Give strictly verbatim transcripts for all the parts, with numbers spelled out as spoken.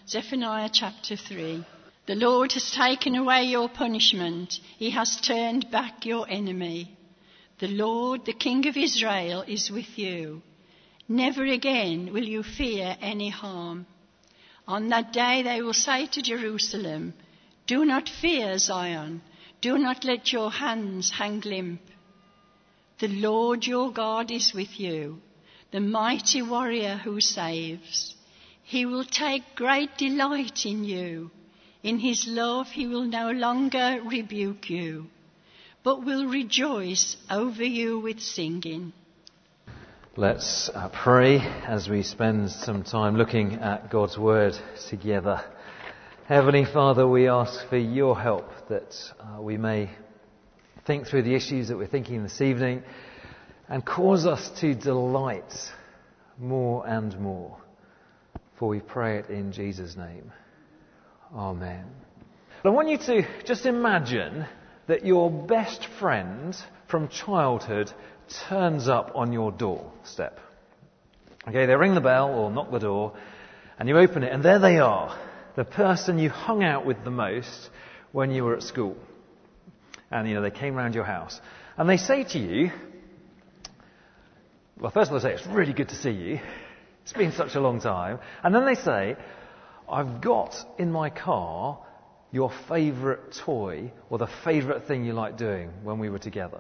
Zephaniah chapter three. The Lord has taken away your punishment. He has turned back your enemy. The Lord, the King of Israel, is with you. Never again will you fear any harm. On that day they will say to Jerusalem, do not fear, Zion. Do not let your hands hang limp. The Lord your God is with you, the mighty warrior who saves. He will take great delight in you. In his love he will no longer rebuke you, but will rejoice over you with singing. Let's uh, pray as we spend some time looking at God's Word together. Heavenly Father, we ask for your help that uh, we may think through the issues that we're thinking this evening and cause us to delight more and more. For we pray it in Jesus' name. Amen. I want you to just imagine that your best friend from childhood turns up on your doorstep. Okay, they ring the bell or knock the door and you open it and there they are, the person you hung out with the most when you were at school. And, you know, they came round your house and they say to you, well, first of all they say, it's really good to see you. It's been such a long time. And then they say, I've got in my car your favourite toy or the favourite thing you like doing when we were together.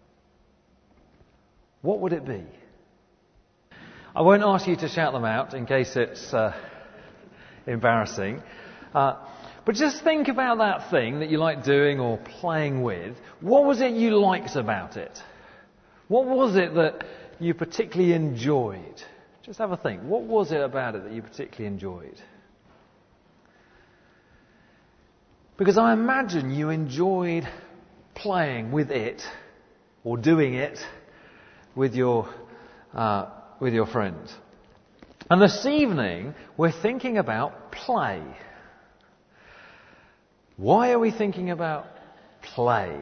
What would it be? I won't ask you to shout them out in case it's uh, embarrassing. Uh, but just think about that thing that you like doing or playing with. What was it you liked about it? What was it that you particularly enjoyed? Just have a think. What was it about it that you particularly enjoyed? Because I imagine you enjoyed playing with it or doing it with your uh, with your friends. And this evening we're thinking about play. Why are we thinking about play?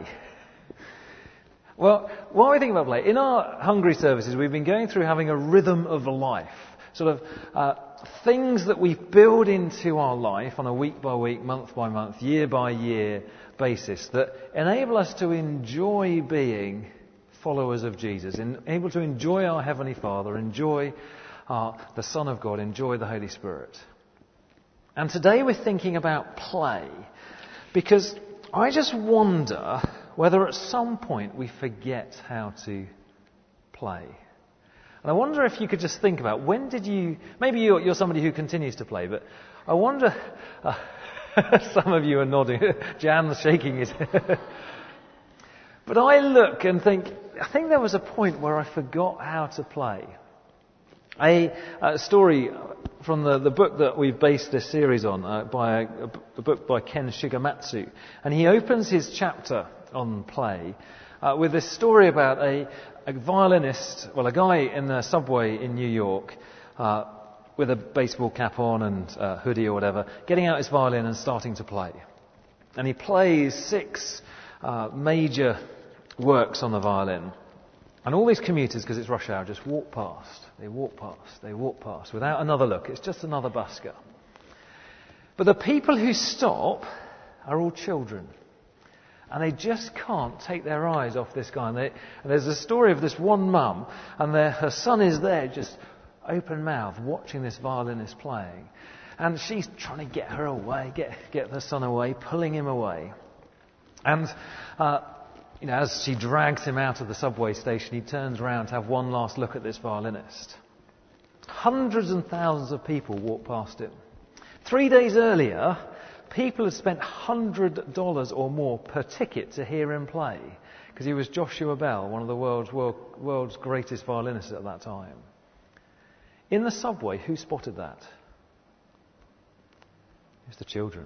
Well, why are we thinking about play? In our Hungry services we've been going through having a rhythm of life. Sort of uh, things that we build into our life on a week by week, month by month, year by year basis that enable us to enjoy being followers of Jesus, and able to enjoy our Heavenly Father, enjoy uh, the Son of God, enjoy the Holy Spirit. And today we're thinking about play, because I just wonder whether at some point we forget how to play. And I wonder if you could just think about, when did you, maybe you're, you're somebody who continues to play, but I wonder, uh, some of you are nodding, Jan's shaking his head. But I look and think, I think there was a point where I forgot how to play. A, a story from the, the book that we've based this series on, uh, by a, a book by Ken Shigematsu. And he opens his chapter on play uh, with this story about a, a violinist, well, a guy in the subway in New York uh, with a baseball cap on and uh, hoodie or whatever, getting out his violin and starting to play. And he plays six uh, major works on the violin. And all these commuters, because it's rush hour, just walk past. They walk past. They walk past without another look. It's just another busker. But the people who stop are all children. And they just can't take their eyes off this guy. And, they, and there's a story of this one mum, and their, her son is there just open mouth watching this violinist playing. And she's trying to get her away, get, get her son away, pulling him away. And uh, You know, as she drags him out of the subway station, he turns around to have one last look at this violinist. Hundreds and thousands of people walk past him. Three days earlier, people had spent one hundred dollars or more per ticket to hear him play, because he was Joshua Bell, one of the world's, world, world's greatest violinists at that time. In the subway, who spotted that? It was the children.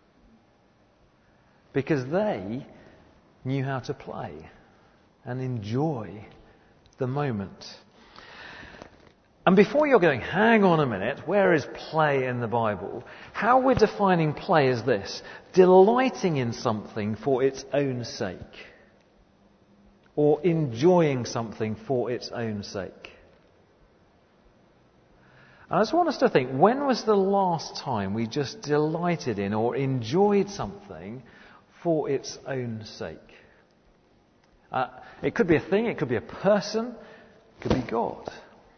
Because they knew how to play and enjoy the moment. And before you're going, hang on a minute, where is play in the Bible? How we're defining play is this: delighting in something for its own sake, or enjoying something for its own sake. And I just want us to think, when was the last time we just delighted in or enjoyed something for its own sake? Uh, it could be a thing, it could be a person, it could be God.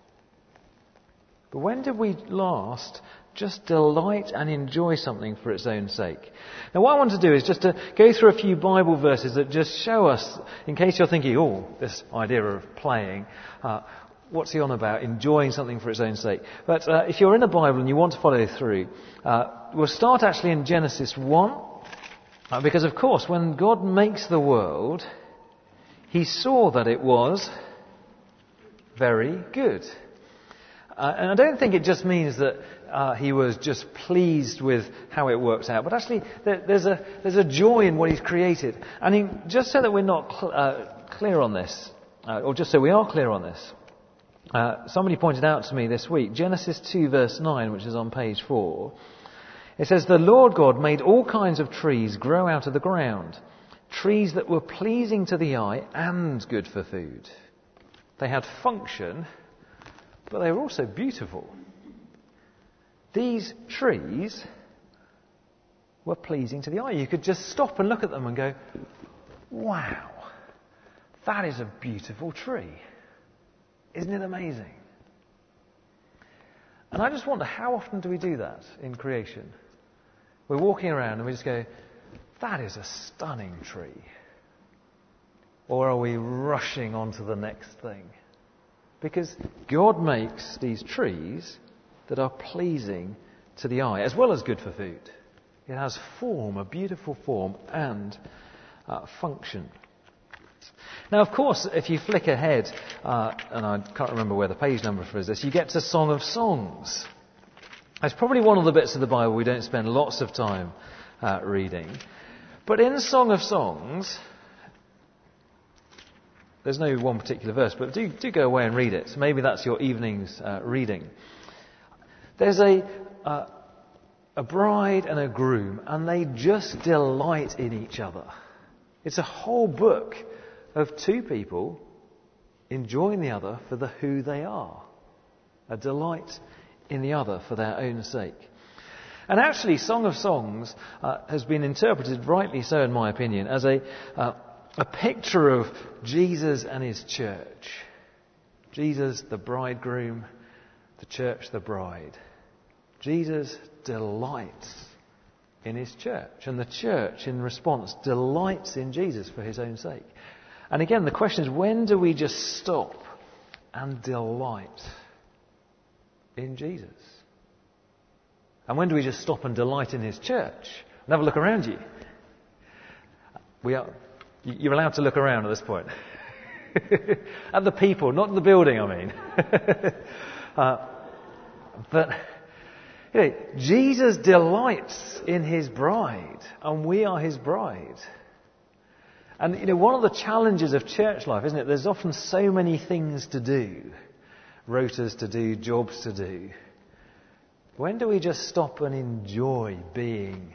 But when did we last just delight and enjoy something for its own sake? Now what I want to do is just to go through a few Bible verses that just show us, in case you're thinking, oh, this idea of playing, uh, what's he on about, enjoying something for its own sake? But uh, if you're in a Bible and you want to follow through, uh, we'll start actually in Genesis one, uh, because of course when God makes the world, he saw that it was very good. Uh, and I don't think it just means that uh, he was just pleased with how it works out, but actually there, there's a there's a joy in what he's created. And he, just so that we're not cl- uh, clear on this, uh, or just so we are clear on this, uh, somebody pointed out to me this week, Genesis two verse nine, which is on page four, it says, "The Lord God made all kinds of trees grow out of the ground, trees that were pleasing to the eye and good for food. They had function, but they were also beautiful." These trees were pleasing to the eye. You could just stop and look at them and go, wow, that is a beautiful tree. Isn't it amazing? And I just wonder, how often do we do that in creation? We're walking around and we just go, that is a stunning tree. Or are we rushing on to the next thing? Because God makes these trees that are pleasing to the eye, as well as good for food. It has form, a beautiful form, and uh, function. Now, of course, if you flick ahead, uh, and I can't remember where the page number for this, you get to Song of Songs. It's probably one of the bits of the Bible we don't spend lots of time uh, reading. But in Song of Songs, there's no one particular verse, but do, do go away and read it. So maybe that's your evening's uh, reading. There's a, uh, a bride and a groom, and they just delight in each other. It's a whole book of two people enjoying the other for the who they are. A delight in the other for their own sake. And actually, Song of Songs uh, has been interpreted, rightly so in my opinion, as a... Uh, A picture of Jesus and his church. Jesus, the bridegroom, the church, the bride. Jesus delights in his church, and the church, in response, delights in Jesus for his own sake. And again, the question is, when do we just stop and delight in Jesus? And when do we just stop and delight in his church? And have a look around you. We are... You're allowed to look around at this point. At the people, not the building, I mean. uh, but, you know, Jesus delights in his bride, and we are his bride. And, you know, one of the challenges of church life, isn't it? There's often so many things to do. Rotas to do, jobs to do. When do we just stop and enjoy being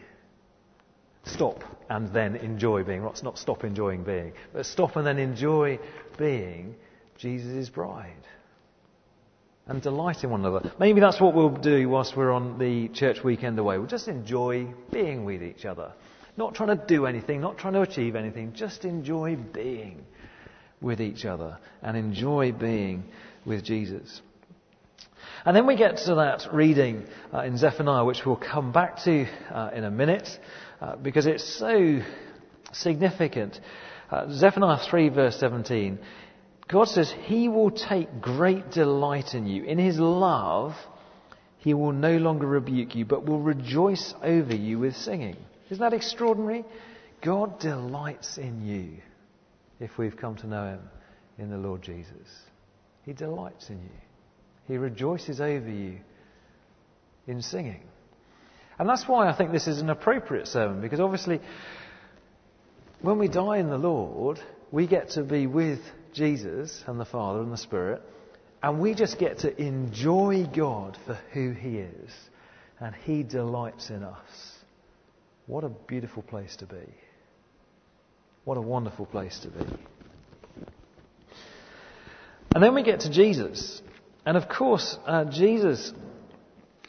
Stop and then enjoy being, not, not stop enjoying being, but stop and then enjoy being Jesus' bride. And delight in one another. Maybe that's what we'll do whilst we're on the church weekend away. We'll just enjoy being with each other. Not trying to do anything, not trying to achieve anything, just enjoy being with each other and enjoy being with Jesus. And then we get to that reading uh, in Zephaniah, which we'll come back to uh, in a minute, uh, because it's so significant. Uh, Zephaniah three verse seventeen, God says, "He will take great delight in you. In his love, he will no longer rebuke you, but will rejoice over you with singing." Isn't that extraordinary? God delights in you if we've come to know him in the Lord Jesus. He delights in you. He rejoices over you in singing. And that's why I think this is an appropriate sermon, because obviously when we die in the Lord, we get to be with Jesus and the Father and the Spirit, and we just get to enjoy God for who he is, and he delights in us. What a beautiful place to be. What a wonderful place to be. And then we get to Jesus. And of course, uh, Jesus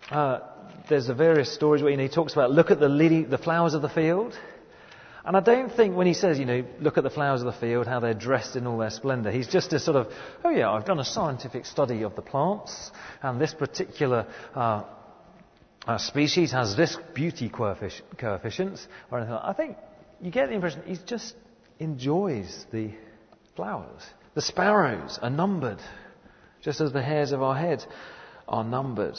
uh, there's the various stories where, you know, he talks about, look at the lily, the flowers of the field. And I don't think when he says, you know, look at the flowers of the field, how they're dressed in all their splendour, he's just a sort of, oh yeah, I've done a scientific study of the plants, and this particular uh, uh, species has this beauty coefficient, coefficient, or anything like that. I think you get the impression he just enjoys the flowers. The sparrows are numbered, just as the hairs of our head are numbered.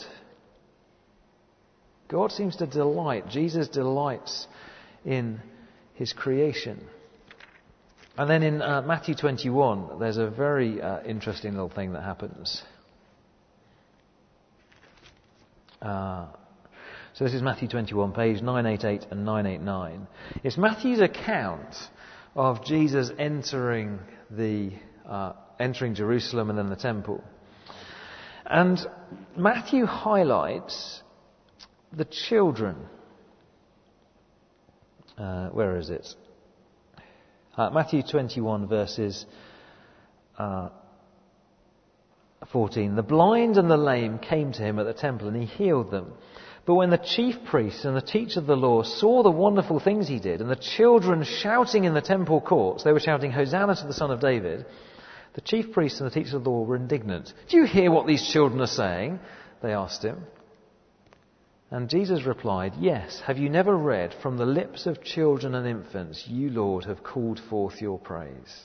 God seems to delight, Jesus delights in his creation. And then in uh, Matthew twenty-one, there's a very uh, interesting little thing that happens. Uh, so this is Matthew twenty-one, page nine eighty-eight and nine eighty-nine. It's Matthew's account of Jesus entering the uh, entering Jerusalem and then the temple. And Matthew highlights the children. Uh, where is it? Uh, Matthew twenty-one, verses uh, fourteen. The blind and the lame came to him at the temple, and he healed them. But when the chief priests and the teachers of the law saw the wonderful things he did, and the children shouting in the temple courts, they were shouting, "Hosanna to the Son of David," the chief priests and the teachers of the law were indignant. "Do you hear what these children are saying?" they asked him. And Jesus replied, "Yes, have you never read, from the lips of children and infants, you, Lord, have called forth your praise?"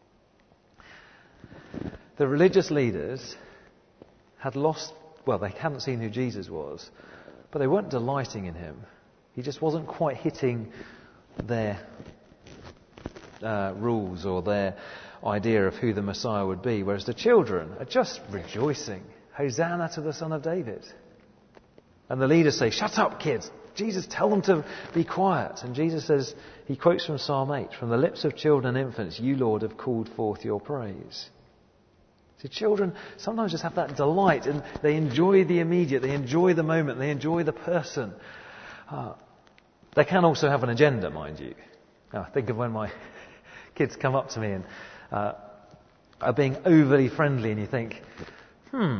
The religious leaders had lost, well, they hadn't seen who Jesus was, but they weren't delighting in him. He just wasn't quite hitting their uh, rules or their idea of who the Messiah would be, whereas the children are just rejoicing. Hosanna to the Son of David. And the leaders say, "Shut up, kids. Jesus, tell them to be quiet." And Jesus says, he quotes from Psalm eight, "From the lips of children and infants, you, Lord, have called forth your praise." See, children sometimes just have that delight, and they enjoy the immediate, they enjoy the moment, they enjoy the person. Uh, they can also have an agenda, mind you. Now, think of when my kids come up to me and uh, are being overly friendly, and you think, hmm...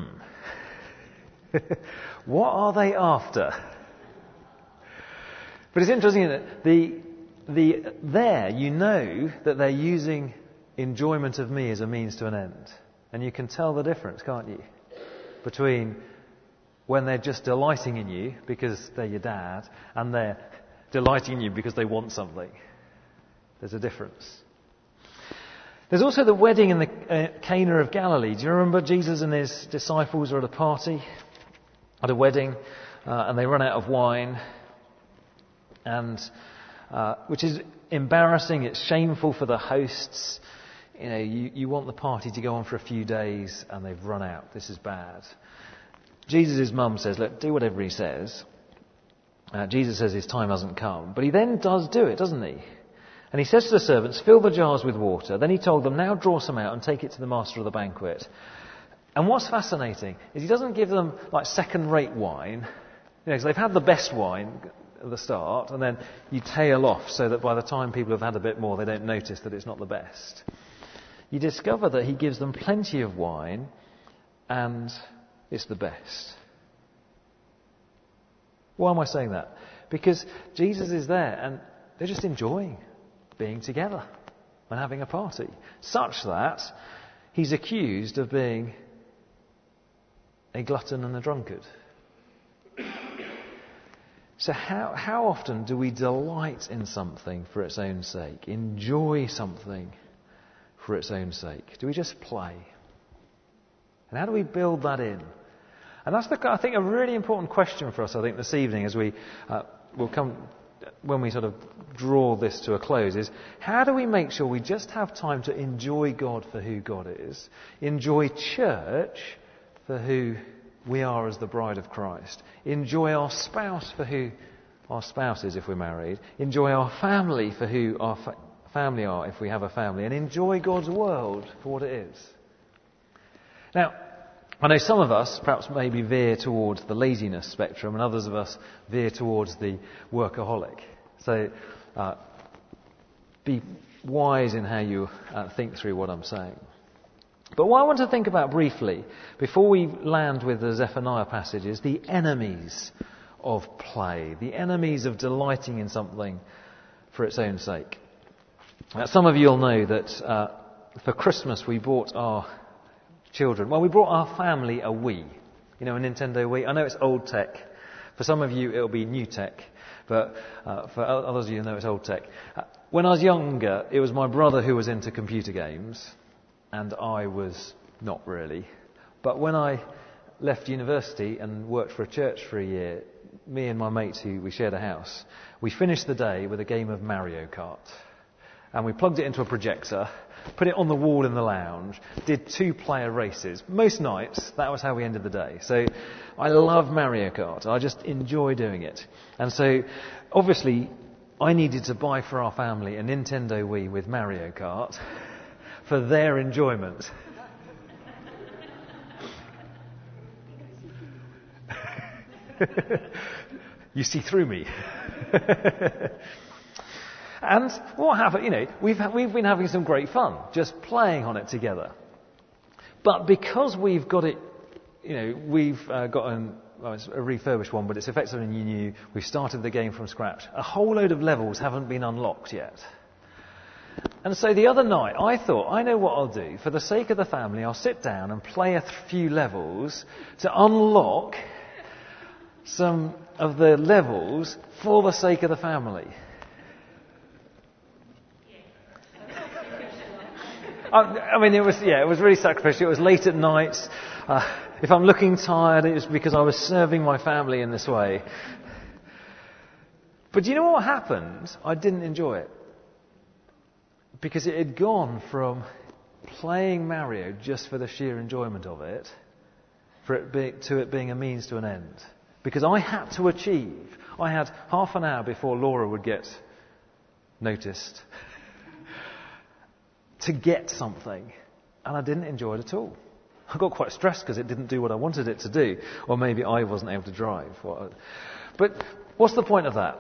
what are they after? But it's interesting that the, the, there you know that they're using enjoyment of me as a means to an end. And you can tell the difference, can't you? Between when they're just delighting in you because they're your dad, and they're delighting in you because they want something. There's a difference. There's also the wedding in the uh, Cana of Galilee. Do you remember Jesus and his disciples are at a party? At a wedding, uh, and they run out of wine, and uh, which is embarrassing. It's shameful for the hosts. You know, you, you want the party to go on for a few days, and they've run out. This is bad. Jesus' mum says, "Look, do whatever he says." Uh, Jesus says his time hasn't come, but he then does do it, doesn't he? And he says to the servants, "Fill the jars with water." Then he told them, "Now draw some out and take it to the master of the banquet." And what's fascinating is he doesn't give them like second-rate wine, you know, because they've had the best wine at the start, and then you tail off so that by the time people have had a bit more, they don't notice that it's not the best. You discover that he gives them plenty of wine, and it's the best. Why am I saying that? Because Jesus is there, and they're just enjoying being together and having a party, such that he's accused of being a glutton and a drunkard. So how, how often do we delight in something for its own sake? Enjoy something for its own sake? Do we just play? And how do we build that in? And that's, the, I think, a really important question for us, I think, this evening as we uh, will come, when we sort of draw this to a close, is how do we make sure we just have time to enjoy God for who God is, enjoy church for who we are as the bride of Christ, enjoy our spouse for who our spouse is if we're married, enjoy our family for who our fa- family are if we have a family, and enjoy God's world for what it is. Now, I know some of us perhaps maybe veer towards the laziness spectrum, and others of us veer towards the workaholic. So uh, be wise in how you uh, think through what I'm saying. But what I want to think about briefly, before we land with the Zephaniah passage, is the enemies of play, the enemies of delighting in something for its own sake. Now, some of you will know that uh, for Christmas we bought our children, well, we brought our family a Wii, you know, a Nintendo Wii. I know it's old tech. For some of you it'll be new tech, but uh, for others of you know it's old tech. Uh, when I was younger, it was my brother who was into computer games, and I was not really. But when I left university and worked for a church for a year, me and my mates who we shared a house, we finished the day with a game of Mario Kart. And we plugged it into a projector, put it on the wall in the lounge, did two-player races. Most nights, that was how we ended the day. So I love Mario Kart. I just enjoy doing it. And so, obviously, I needed to buy for our family a Nintendo Wii with Mario Kart for their enjoyment. You see through me. And what happened, you know, we've, we've been having some great fun just playing on it together. But because we've got it, you know, we've uh, got an, well, it's a refurbished one, but it's effectively new. We've started the game from scratch. A whole load of levels haven't been unlocked yet. And so the other night, I thought, I know what I'll do. For the sake of the family, I'll sit down and play a few levels to unlock some of the levels for the sake of the family. I mean, it was, yeah, it was really sacrificial. It was late at night. Uh, if I'm looking tired, it was because I was serving my family in this way. But do you know what happened? I didn't enjoy it. Because it had gone from playing Mario just for the sheer enjoyment of it, for it be, to it being a means to an end. Because I had to achieve. I had half an hour before Laura would get noticed to get something, and I didn't enjoy it at all. I got quite stressed because it didn't do what I wanted it to do, or maybe I wasn't able to drive. But what's the point of that?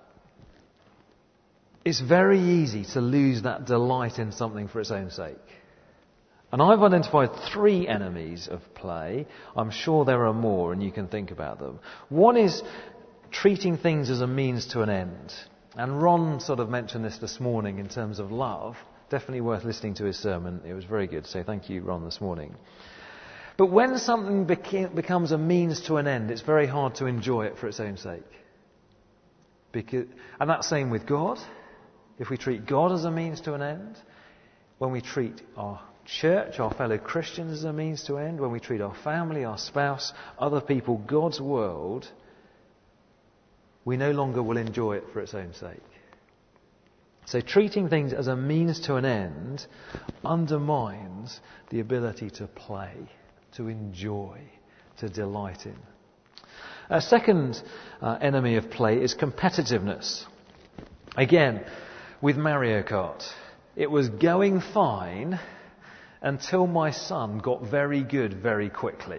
It's very easy to lose that delight in something for its own sake. And I've identified three enemies of play. I'm sure there are more, and you can think about them. One is treating things as a means to an end. And Ron sort of mentioned this this morning in terms of love. Definitely worth listening to his sermon. It was very good. So thank you, Ron, this morning. But when something beca- becomes a means to an end, it's very hard to enjoy it for its own sake. Because, and that's same with God. If we treat God as a means to an end, when we treat our church, our fellow Christians as a means to an end, when we treat our family, our spouse, other people, God's world, we no longer will enjoy it for its own sake. So treating things as a means to an end undermines the ability to play, to enjoy, to delight in. A second uh, enemy of play is competitiveness. Again, with Mario Kart, it was going fine until my son got very good very quickly.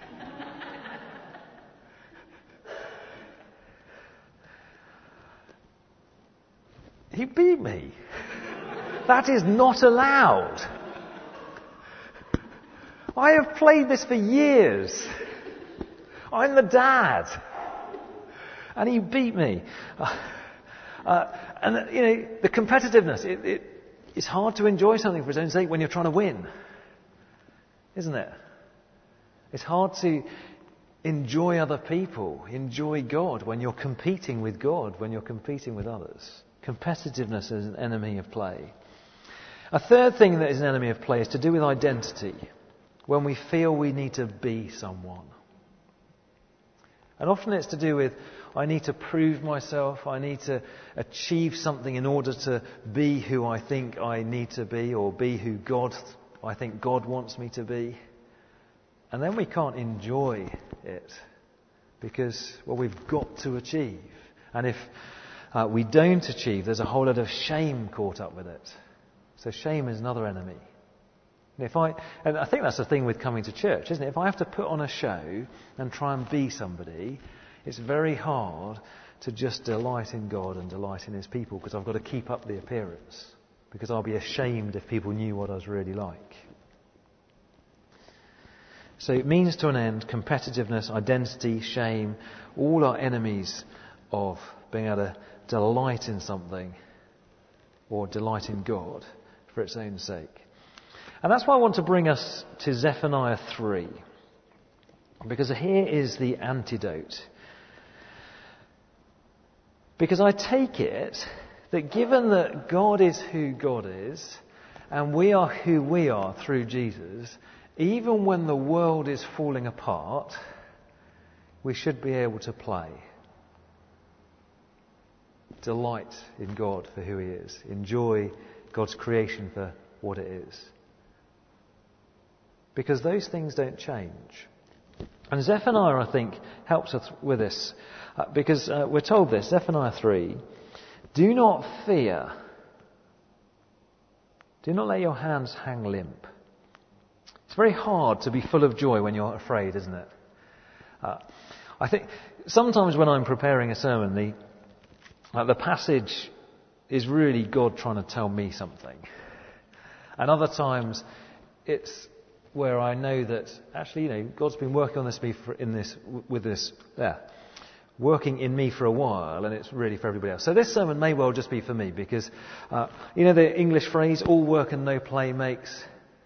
He beat me. That is not allowed. I have played this for years. I'm the dad. And he beat me. Uh, uh, and, you know, the competitiveness, it, it, it's hard to enjoy something for its own sake when you're trying to win. Isn't it? It's hard to enjoy other people, enjoy God when you're competing with God, when you're competing with others. Competitiveness is an enemy of play. A third thing that is an enemy of play is to do with identity. When we feel we need to be someone. And often it's to do with, I need to prove myself, I need to achieve something in order to be who I think I need to be, or be who God, I think God wants me to be. And then we can't enjoy it because, well, we've got to achieve. And if uh, we don't achieve, there's a whole lot of shame caught up with it. So shame is another enemy. And if I, and I think that's the thing with coming to church, isn't it? If I have to put on a show and try and be somebody, it's very hard to just delight in God and delight in His people, because I've got to keep up the appearance. Because I'll be ashamed if people knew what I was really like. So it means to an end competitiveness, identity, shame, all are enemies of being able to delight in something or delight in God for its own sake. And that's why I want to bring us to Zephaniah three. Because here is the antidote. Because I take it that given that God is who God is, and we are who we are through Jesus, even when the world is falling apart, we should be able to play. Delight in God for who He is. Enjoy God's creation for what it is. Because those things don't change. And Zephaniah, I think, helps us with this. Uh, because uh, we're told this, Zephaniah three, do not fear. Do not let your hands hang limp. It's very hard to be full of joy when you're afraid, isn't it? Uh, I think sometimes when I'm preparing a sermon, the, uh, the passage is really God trying to tell me something. And other times it's where I know that actually, you know, God's been working on this me for, in this with this there, working in me for a while, and it's really for everybody else. So this sermon may well just be for me because, uh, you know, the English phrase "all work and no play makes."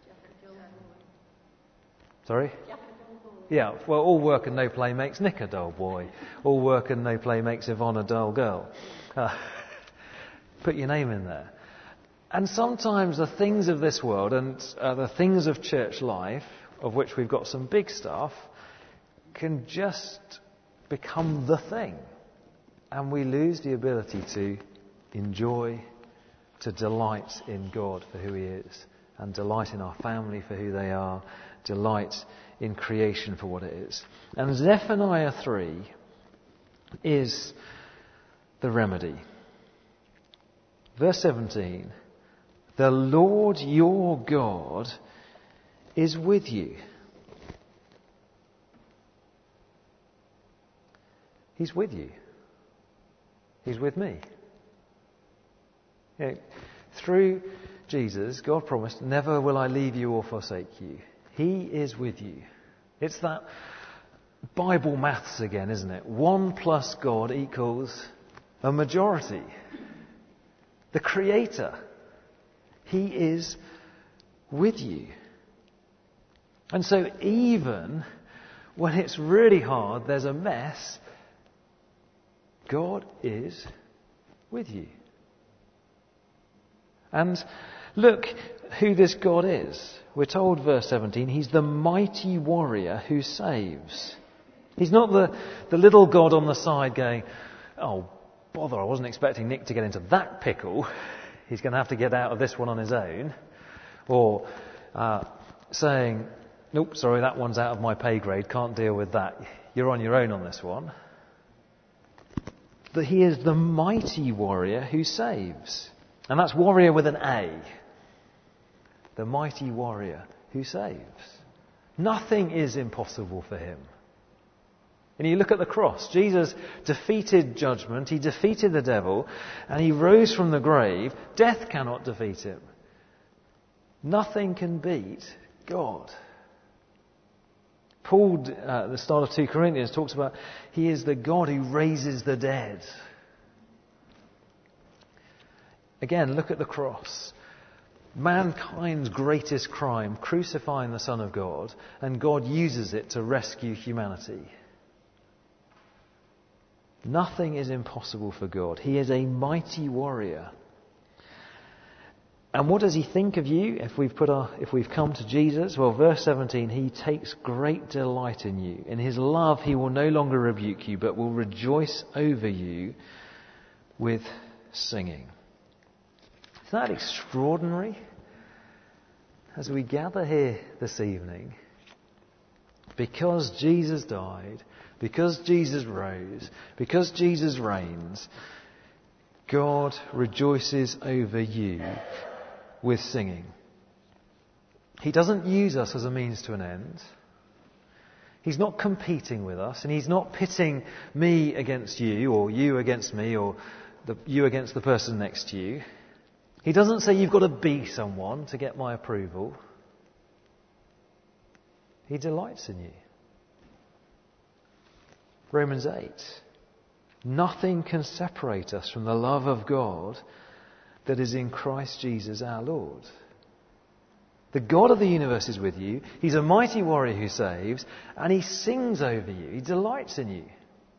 Sorry. Yeah. Well, all work and no play makes Nick a dull boy. All work and no play makes Yvonne a dull girl. Uh, put your name in there. And sometimes the things of this world and uh, the things of church life, of which we've got some big stuff, can just become the thing. And we lose the ability to enjoy, to delight in God for who He is, and delight in our family for who they are, delight in creation for what it is. And Zephaniah three is the remedy. Verse seventeen. The Lord your God is with you. He's with you. He's with me. You know, through Jesus, God promised, never will I leave you or forsake you. He is with you. It's that Bible maths again, isn't it? One plus God equals a majority. The Creator. He is with you. And so even when it's really hard, there's a mess, God is with you. And look who this God is. We're told, verse seventeen, He's the mighty warrior who saves. He's not the, the little God on the side going, oh, bother, I wasn't expecting Nick to get into that pickle. He's going to have to get out of this one on his own. Or uh, saying, nope, sorry, that one's out of my pay grade, can't deal with that. You're on your own on this one. That He is the mighty warrior who saves. And that's warrior with an A. The mighty warrior who saves. Nothing is impossible for Him. And you look at the cross. Jesus defeated judgment. He defeated the devil. And He rose from the grave. Death cannot defeat Him. Nothing can beat God. Paul, uh, at the start of Second Corinthians, talks about He is the God who raises the dead. Again, look at the cross. Mankind's greatest crime, crucifying the Son of God, and God uses it to rescue humanity. Nothing is impossible for God. He is a mighty warrior. And what does He think of you if we've put our, if we've come to Jesus? Well, verse seventeen, He takes great delight in you. In His love, He will no longer rebuke you, but will rejoice over you with singing. Isn't that extraordinary? As we gather here this evening, because Jesus died, because Jesus rose, because Jesus reigns, God rejoices over you with singing. He doesn't use us as a means to an end. He's not competing with us, and He's not pitting me against you, or you against me, or the, you against the person next to you. He doesn't say you've got to be someone to get my approval. He delights in you. Romans eight. Nothing can separate us from the love of God that is in Christ Jesus our Lord. The God of the universe is with you. He's a mighty warrior who saves, and he sings over you. He delights in you.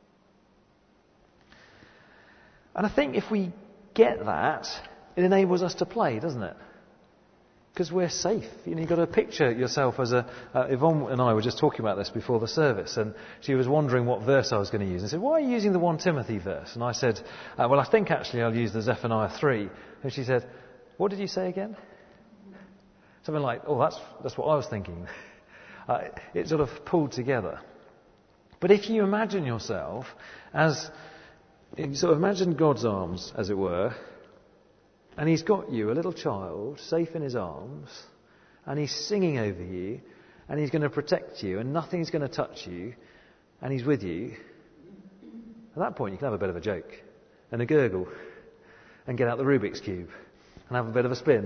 And I think if we get that, it enables us to play, doesn't it? Because we're safe. You know, you've got to picture yourself as a... Uh, Yvonne and I were just talking about this before the service, and she was wondering what verse I was going to use. And said, why are you using the First Timothy verse? And I said, uh, well, I think actually I'll use the Zephaniah three. And she said, what did you say again? Something like, oh, that's that's what I was thinking. Uh, it sort of pulled together. But if you imagine yourself as... You sort of imagine God's arms, as it were, and he's got you, a little child, safe in his arms, and he's singing over you, and he's going to protect you, and nothing's going to touch you, and he's with you. At that point, you can have a bit of a joke, and a gurgle, and get out the Rubik's Cube, and have a bit of a spin.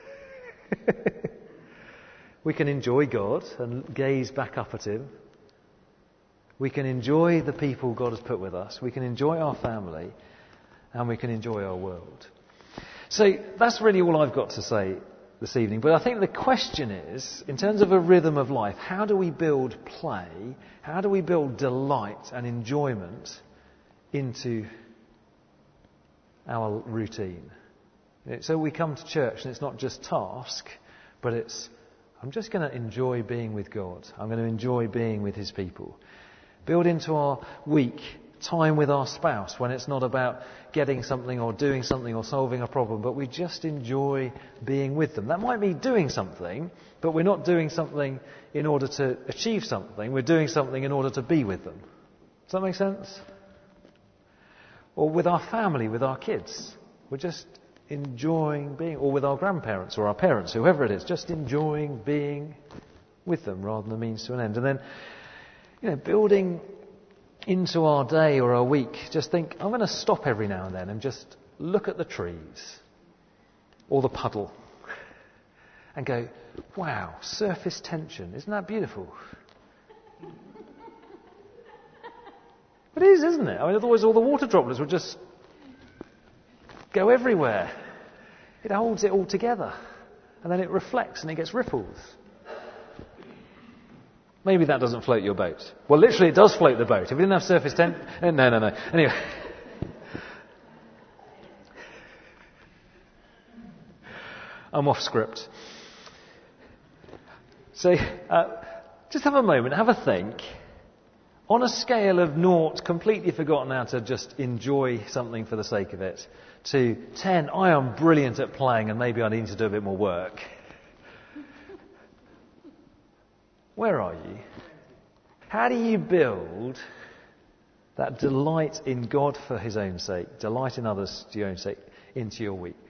We can enjoy God and gaze back up at him. We can enjoy the people God has put with us. We can enjoy our family. And we can enjoy our world. So that's really all I've got to say this evening. But I think the question is, in terms of a rhythm of life, how do we build play? How do we build delight and enjoyment into our routine? So we come to church and it's not just task, but it's, I'm just going to enjoy being with God. I'm going to enjoy being with his people. Build into our week time with our spouse when it's not about getting something or doing something or solving a problem, but we just enjoy being with them. That might be doing something, but we're not doing something in order to achieve something. We're doing something in order to be with them. Does that make sense? Or with our family, with our kids. We're just enjoying being, or with our grandparents or our parents, whoever it is, just enjoying being with them rather than a means to an end. And then, you know, building into our day or our week, just think, I'm going to stop every now and then and just look at the trees or the puddle and go, wow, surface tension, isn't that beautiful? It is, isn't it? I mean, otherwise all the water droplets would just go everywhere. It holds it all together and then it reflects and it gets ripples. Maybe that doesn't float your boat. Well, literally it does float the boat. If we didn't have surface tension... No, no, no. Anyway. I'm off script. So, uh, just have a moment, have a think. On a scale of naught, completely forgotten how to just enjoy something for the sake of it, to ten, I am brilliant at playing and maybe I need to do a bit more work. Where are you? How do you build that delight in God for his own sake, delight in others for your own sake, into your week?